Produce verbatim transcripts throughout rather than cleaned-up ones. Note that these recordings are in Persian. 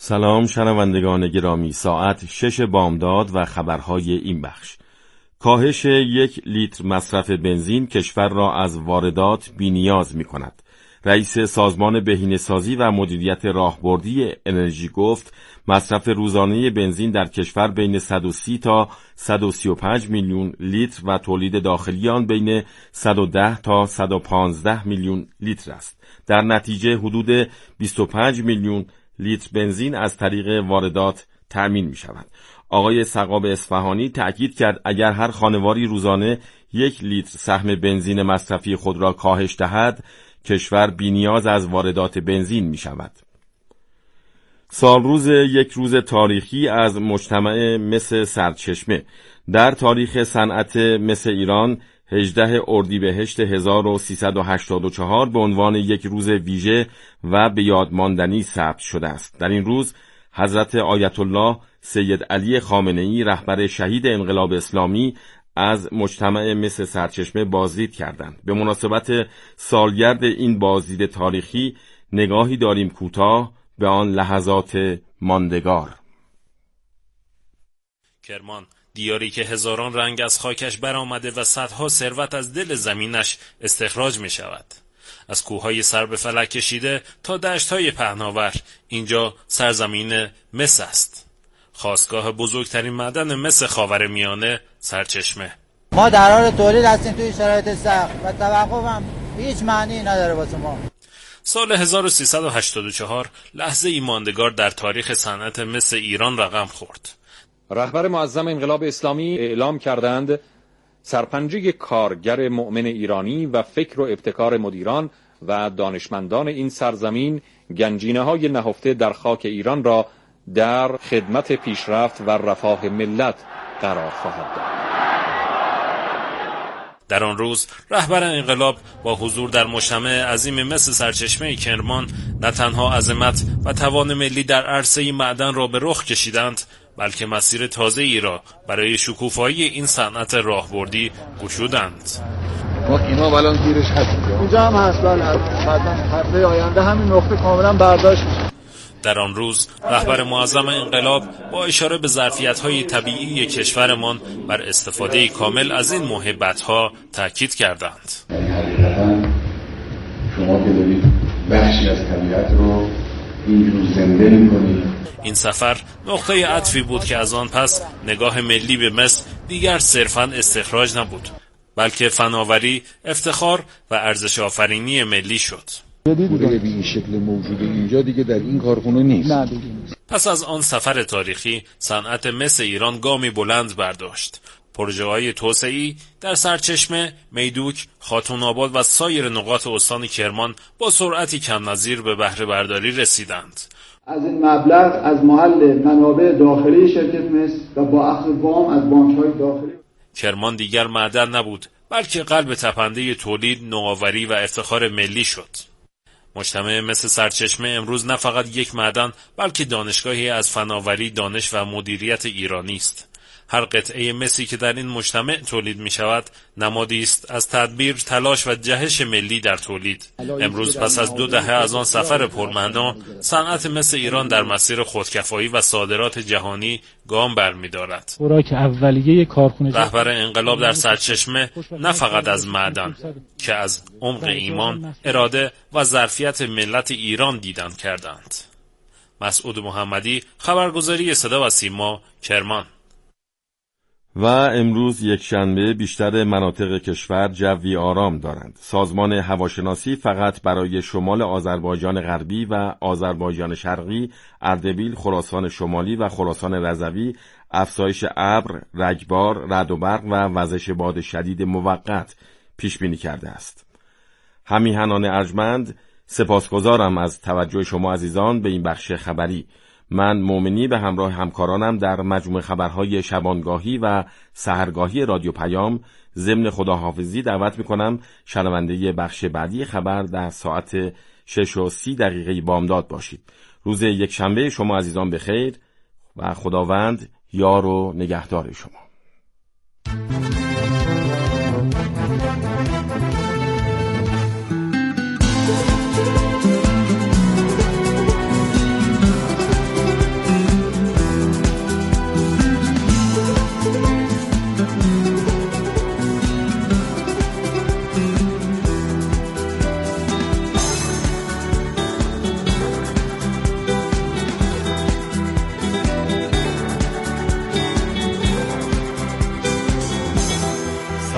سلام شنوندگان گرامی، ساعت شش بامداد و خبرهای این بخش. کاهش یک لیتر مصرف بنزین کشور را از واردات بی‌نیاز می‌کند. رئیس سازمان بهینه‌سازی و مدیریت راهبردی انرژی گفت مصرف روزانه بنزین در کشور بین صد و سی تا صد و سی و پنج میلیون لیتر و تولید داخلی آن بین صد و ده تا صد و پانزده میلیون لیتر است. در نتیجه حدود بیست و پنج میلیون لیتر بنزین از طریق واردات تأمین می شود. آقای سقاب اصفهانی تأکید کرد اگر هر خانواری روزانه یک لیتر سهم بنزین مصرفی خود را کاهش دهد، کشور بی‌نیاز از واردات بنزین می شود. سالروز یک روز تاریخی از مجتمع مس سرچشمه. در تاریخ صنعت مس ایران هجدهم اردیبهشت هزار و سیصد و هشتاد و چهار به عنوان یک روز ویژه و به یاد ماندنی ثبت شده است. در این روز حضرت آیت الله سید علی خامنه‌ای رهبر شهید انقلاب اسلامی از مجتمع مس سرچشمه بازدید کردند. به مناسبت سالگرد این بازدید تاریخی نگاهی داریم کوتاه به آن لحظات ماندگار. کرمان، دیاری که هزاران رنگ از خاکش برآمده و صدها ثروت از دل زمینش استخراج می شود. از کوههای سر به فلک کشیده تا دشتهای پهناور، اینجا سرزمین مس است. خاستگاه بزرگترین معدن مس خاورمیانه، سرچشمه. ما در حال تولید هستیم توی شرایط سخت و توقف هم هیچ معنی نداره واسه ما. سال هزار و سیصد و هشتاد و چهار لحظه ای ماندگار در تاریخ صنعت مس ایران رقم خورد. رهبر معظم انقلاب اسلامی اعلام کردند سرپنجه کارگر مؤمن ایرانی و فکر و ابتکار مدیران و دانشمندان این سرزمین گنجینه‌های نهفته در خاک ایران را در خدمت پیشرفت و رفاه ملت قرار خواهد داد. در آن روز رهبر انقلاب با حضور در مجتمع عظیم مس سرچشمه کرمان نه تنها عظمت و توان ملی در عرصه معدن را به رخ کشیدند، بلکه مسیر تازه‌ای را برای شکوفایی این صنعت راهبردی گشودند. ما اینا الان گیرش هست. اونجا هم هست. بعداً هفته آینده همین نقطه کاملا برداشت میشه. در آن روز رهبر معظم انقلاب با اشاره به ظرفیت‌های طبیعی کشورمان بر استفاده کامل از این موهبت‌ها تاکید کردند. حقیقتاً شما که دارید بخشی از طبیعت رو اینجور زنده می‌کنید. این سفر نقطه عطفی بود که از آن پس نگاه ملی به مس دیگر صرفاً استخراج نبود، بلکه فناوری، افتخار و ارزش آفرینی ملی شد. دیگه به این شکل موجود اینجا دیگه در این کارخونه نیست. نه دیگه نیست. پس از آن سفر تاریخی صنعت مس ایران گامی بلند برداشت. پروژه‌های توسعه‌ای در سرچشمه، میدوک، خاتون آباد و سایر نقاط استان کرمان با سرعتی کم نظیر به بهره برداری رسیدند. از این مبلغ از محل منابع داخلی شرکت مس و با اخذ وام از بانک‌های داخلی کرمان دیگر معدن نبود، بلکه قلب تپنده تولید، نوآوری و افتخار ملی شد. مجتمع مس سرچشمه امروز نه فقط یک معدن، بلکه دانشگاهی از فناوری، دانش و مدیریت ایرانی است. هر قطعه مسی که در این مجتمع تولید می شود نمادی است از تدبیر، تلاش و جهش ملی در تولید. امروز پس از دو دهه از آن سفر پرمعنا، صنعت مس ایران در مسیر خودکفایی و صادرات جهانی گام برمی‌دارد. خوراک اولیه کارخانه رهبر انقلاب در سرچشمه نه فقط از معدن که از عمق ایمان، اراده و ظرفیت ملت ایران دیدن کردند. مسعود محمدی، خبرگزاری صدا و سیما، کرمان. و امروز یک شنبه بیشتر مناطق کشور جوی آرام دارند. سازمان هواشناسی فقط برای شمال آذربایجان غربی و آذربایجان شرقی، اردبیل، خراسان شمالی و خراسان رضوی افزایش ابر، رگبار، رعد و برق و وزش باد شدید موقت پیش بینی کرده است. همیهنان ارجمند، سپاسگزارم از توجه شما عزیزان به این بخش خبری. من مومنی به همراه همکارانم در مجموع خبرهای شبانگاهی و سحرگاهی رادیو پیام ضمن خداحافظی دعوت میکنم شنونده بخش بعدی خبر در ساعت شش و سی دقیقه بامداد باشید. روز یک شنبه شما عزیزان بخیر و خداوند یار و نگهدار شما.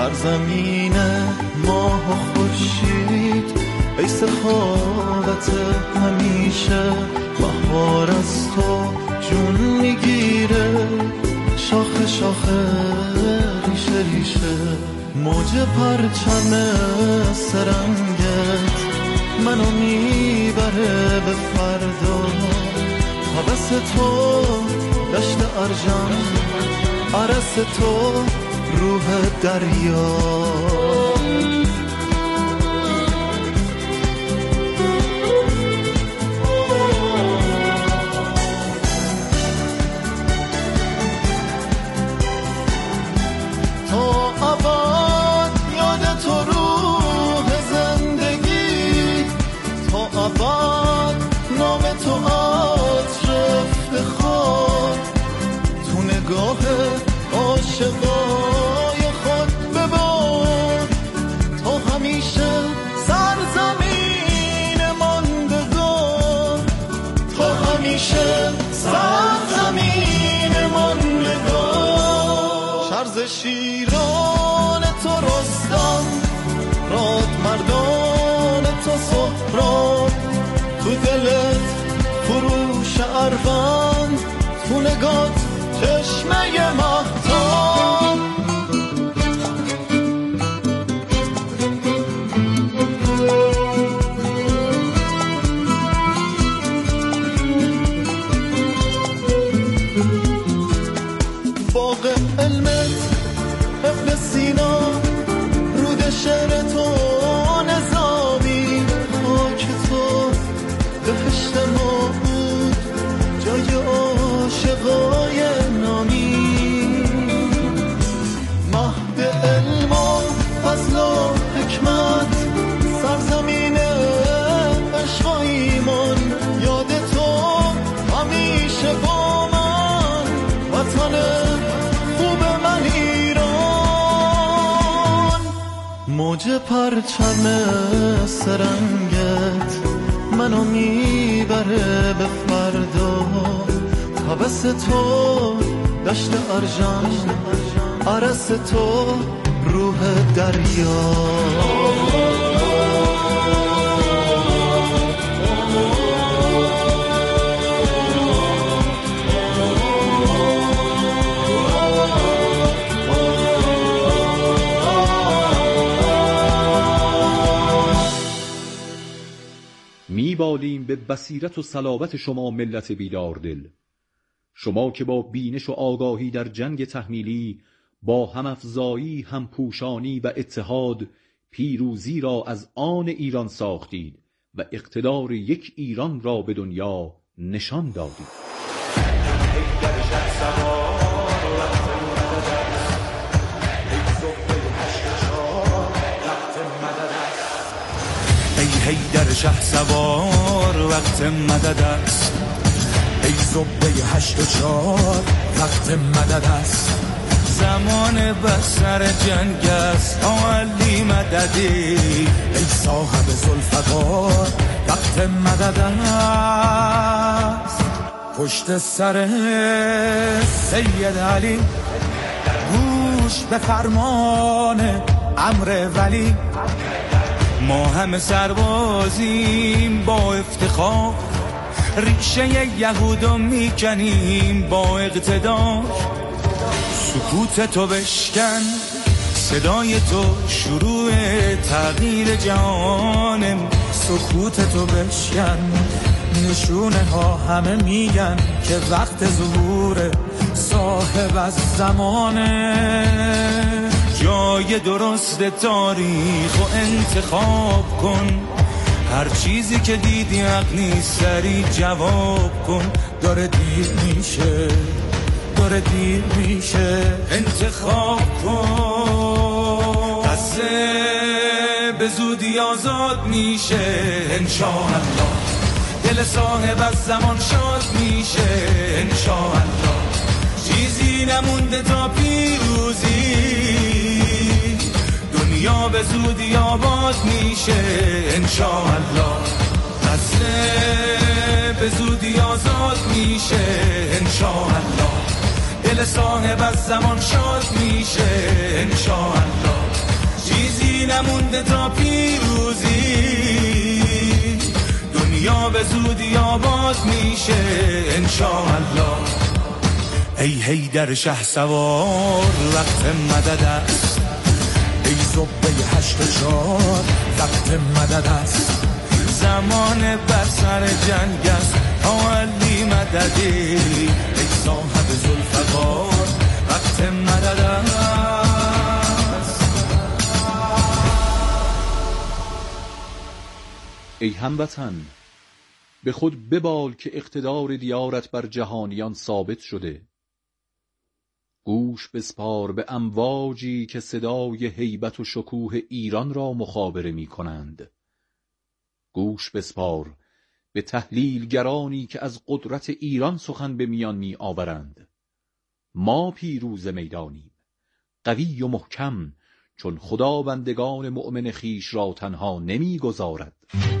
سرزمین ماه و خورشید، ای سخاوت همیشه، بهار از تو جون میگیره، شاخه شاخه ریشه ریشه، موج پرچم سرنگت منو میبره به فردا، هوس تو دشت ارجان، عرس تو روح دریا. تا ابد یاد تو روح زندگی، تا ابد نام تو عطر افتخار، تو نگاه عاشقای خود ببار، تا همیشه سرزمین ماندگار، تا همیشه سرزمین ماندگار. شرز شیران تو رستم، راد مردان تو سهراب، تو دلت فروش اروند، تو نگات چشمه مهتاب. باغ علمت ابن سینا، رود شعر تو نظامی، خاک تو بهشت ما بود جای عاشقای نامی، مهد علم و فضل و حکمت، سرزمین عشق و ایمان، یاد تو همیشه با من، وطن خوب من ایران. موج پرچم سرنگت منو میبره به فردا، هوس تو دشت ارجان، عرس تو روح دریا. میبالیم به بصیرت و صلابت شما ملت بیدار دل، شما که با بینش و آگاهی در جنگ تحمیلی با همافزایی، همپوشانی و اتحاد پیروزی را از آن ایران ساختید و اقتدار یک ایران را به دنیا نشان دادید. ای در شه سوار وقت مدد است، ای زبده هشت و چار وقت مدد است، زمان بسر جنگ است علی مددی، ای صاحب ذوالفقار وقت مدد است. پشت سر سید علی گوش به فرمان امر ولی، ما همه سربازیم با افتخار، ریشه یهودو میکنیم با اقتدار. سکوت تو بشکن، صدای تو شروع تغییر جهانم، سکوت تو بشکن، نشونه ها همه میگن که وقت ظهور صاحب از زمانه. جای درست تاریخ و انتخاب کن، هر چیزی که دیدی حق نیست سری جواب کن، داره دیر میشه داره دیر میشه انتخاب کن، قصه به زودی آزاد میشه انشاءالله، دل صاحب از زمان شاد میشه انشاءالله، چیزی نمونده تا پیروزی، دنیا به زودی آباد میشه انشاءالله، قصه به زودی آزاد میشه انشاءالله، دل صاحب از زمان شاد میشه انشاءالله. نمونده تا پیروزی، دنیا به زودی آباد میشه انشاءالله. ای هیدر شه سوار وقت مدد است، ای زبه هشت و چار وقت مدد است. زمان بر سر جنگ است تا علی مددی، ای صاحب ذوالفقار وقت مدد است. ای هموطن، به خود ببال که اقتدار دیارت بر جهانیان ثابت شده. گوش بسپار به امواجی که صدای هیبت و شکوه ایران را مخابره می کنند. گوش بسپار به تحلیلگرانی که از قدرت ایران سخن به میان می آورند. ما پیروز میدانیم، قوی و محکم، چون خدا بندگان مؤمن خیش را تنها نمی گذارد.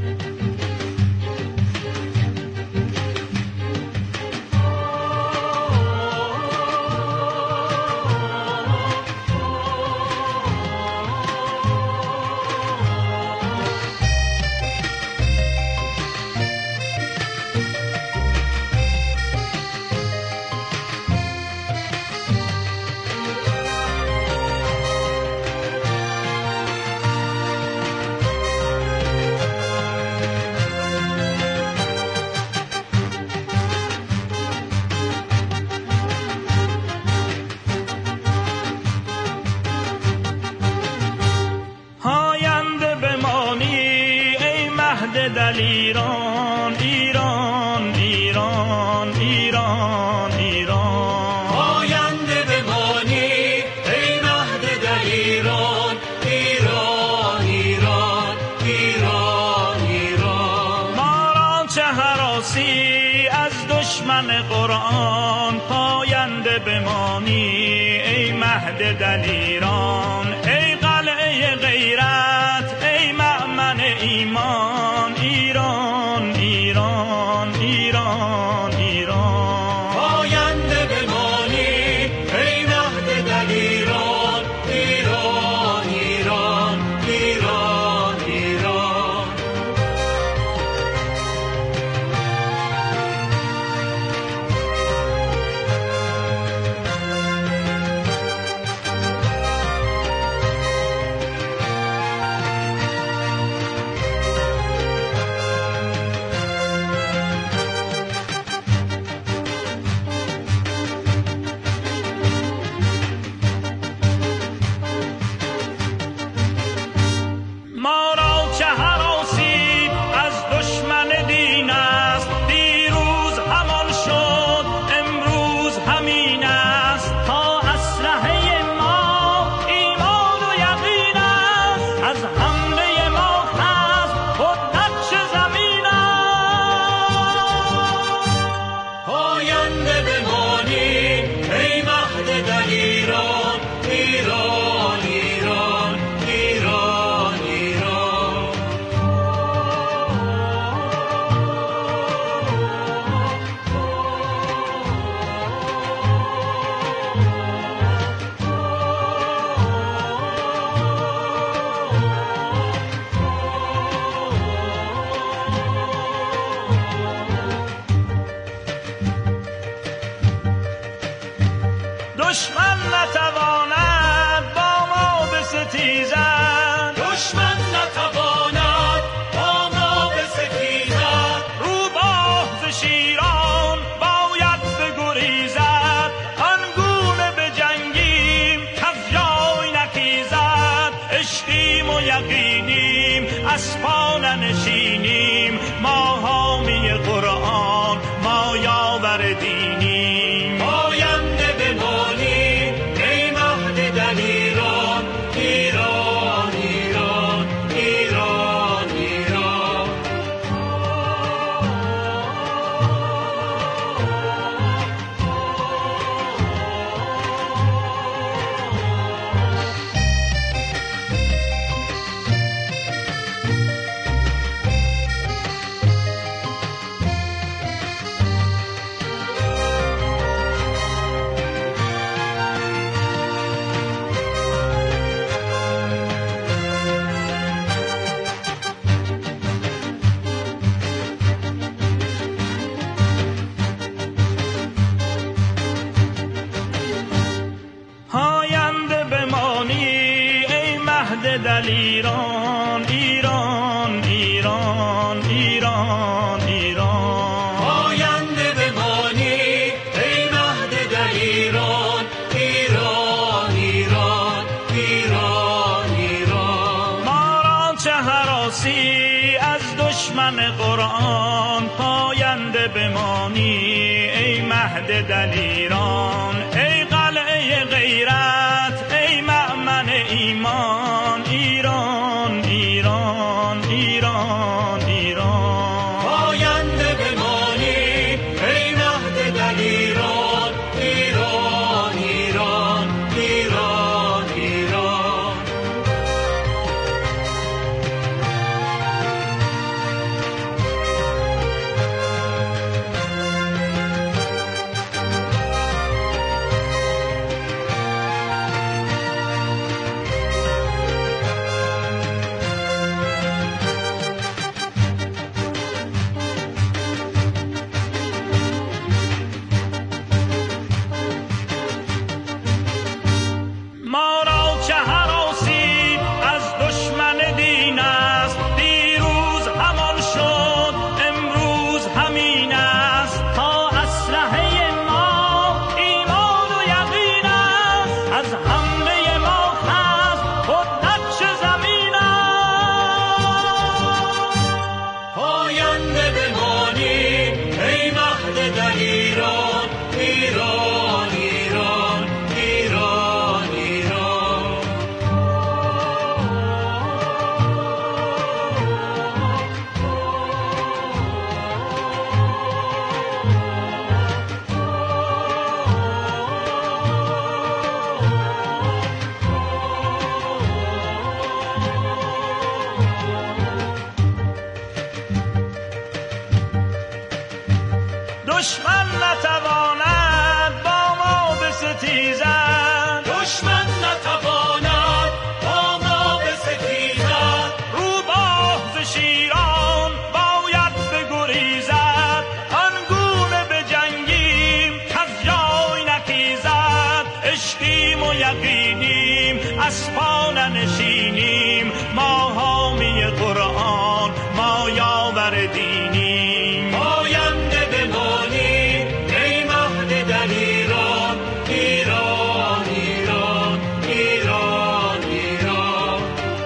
ایران ایران ایران ایران ایران، پاینده بمانی ای مهد در ایران ایران ایران ایران ایران. ما را چه هراسی از دشمن قرآن، پاینده بمانی ای مهد در ایران. ای قلعه غیرت ای مأمن ایمان، ایران ایران ایران ایران، پاینده بمانی ای مهد در ایران ایران ایران ایران ایران. دشمن نتواند با ما بستیزد، دشمن نتواند با ما بستیزد. روباه ز شیران باید بگریزد، آنگونه بجنگیم کز جای نخیزد. عشقیم و یقینیم اسپا ننشینیم، ما حامی قرآن ما یاور دینیم. پاینده بمانی ای مهد در ایران ایران ایران ایران ایران. مهد دلیران ایران ایران ایران ایران پاینده بمانی ای مهد دلیران ایران ایران ایران ایران ما را چه هراسی از دشمن قرآن پاینده بمانی ای مهد دلیران ای قلعه غیرت ای مأمن ایمان ایران ایران ایران ایران پاینده بمانی ای مهد دلیران ایران ایران ایران ایران ما را چه هراسی از دشمن دین است دیروز همان شد امروز همین است تا اسلحه ما ایمان و یقین است از حمله ما خست خود نقش زمین است پاینده بمانی ای مهد دلیران ایران ایران ایران ایران دشمن نتواند با ما بستیزد دشمن نتواند با ما بستیزد روباه ز شیران باید بگریزد آنگونه بجنگیم کز جای نخیزد عشقیم و یقینیم اسپا ننشینیم ما حامی قرآن ما یاور دینیم پاینده بمانی ای مهد دلیران ایران ایران ایران ایران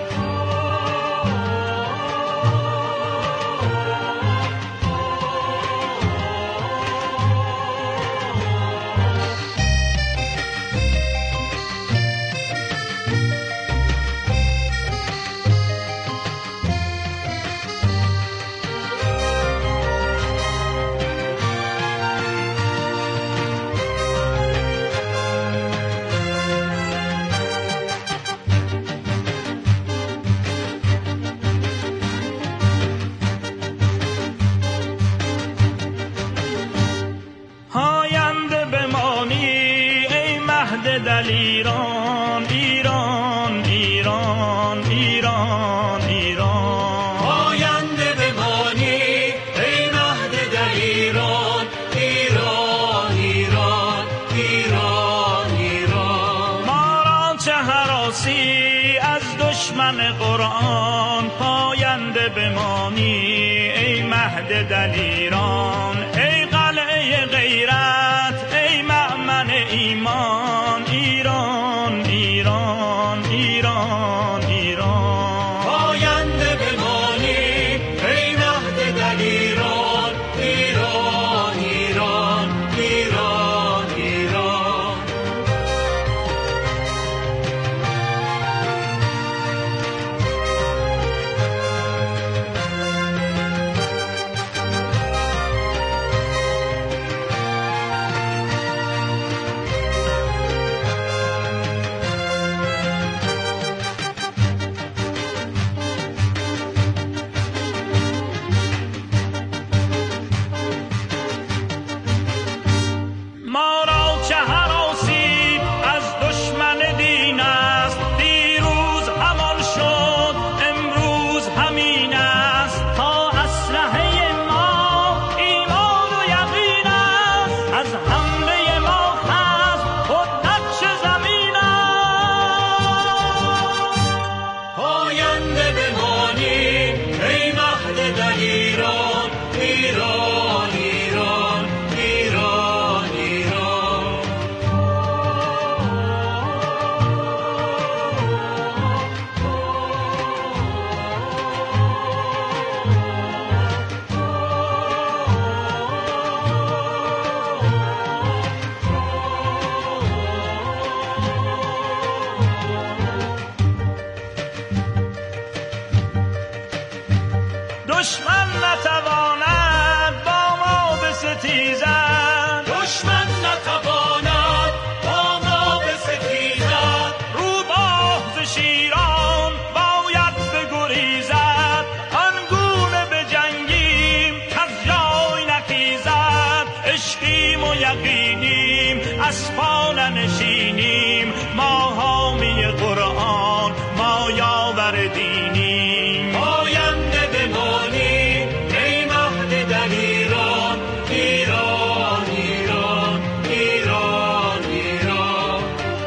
پاینده بمانی ای مهد دلیران ایران ایران ایران ایران پاینده بمانی ای مهد دلیران ایران ایران ایران ایران ما را چه هراسی از دشمن قرآن پاینده بمانی ای مهد دلیران ای قلعه غیرت ای مأمن ایمان ایران ایران ایران ایران پاینده بمانی ای مهد دلیران ایران ایران ایران ایران دشمن نتواند با ما بستیزد، دشمن نتواند با ما بستیزد. روباه ز شیران باید بگریزد، آنگونه بجنگیم کز جای نخیزد. عشقیم و یقینیم اسپا ننشینیم، ما حامی قرآن ما یاور دینیم. پاینده بمانیم ای مهد در ایران، ایران ایران ایران ایران.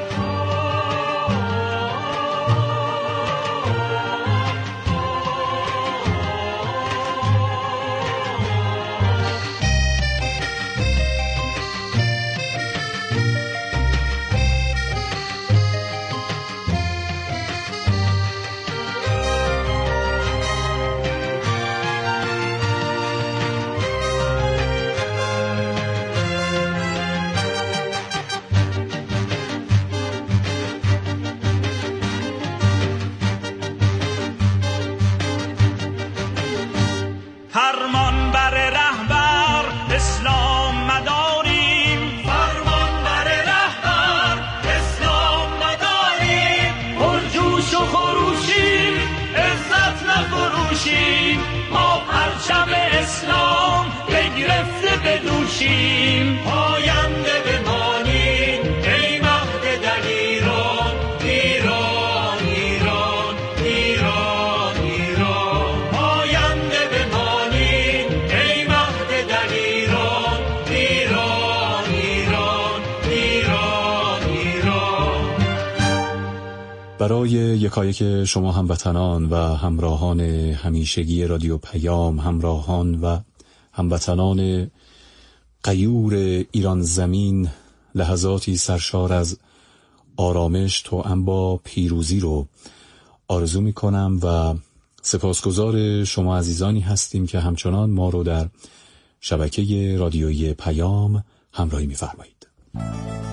فرمان بر رهبر اسلام مداریم، فرمان بر رهبر اسلام مداریم. پرجوش و خروشیم عزت نفروشیم، ما پرچم اسلام بگرفته بدوشیم. پاینده بمانیم ای مهد در ایران، ایران ایران ایران ایران. پاینده بمانیم ای مهد در ایران، ایران ایران ایران ایران. برای یکایک شما هموطنان و همراهان همیشگی رادیو پیام، همراهان و هموطنان غیور ایران زمین، لحظاتی سرشار از آرامش توأم با پیروزی رو آرزو می کنم و سپاسگزار شما عزیزانی هستیم که همچنان ما رو در شبکه رادیویی پیام همراهی می فرمایید.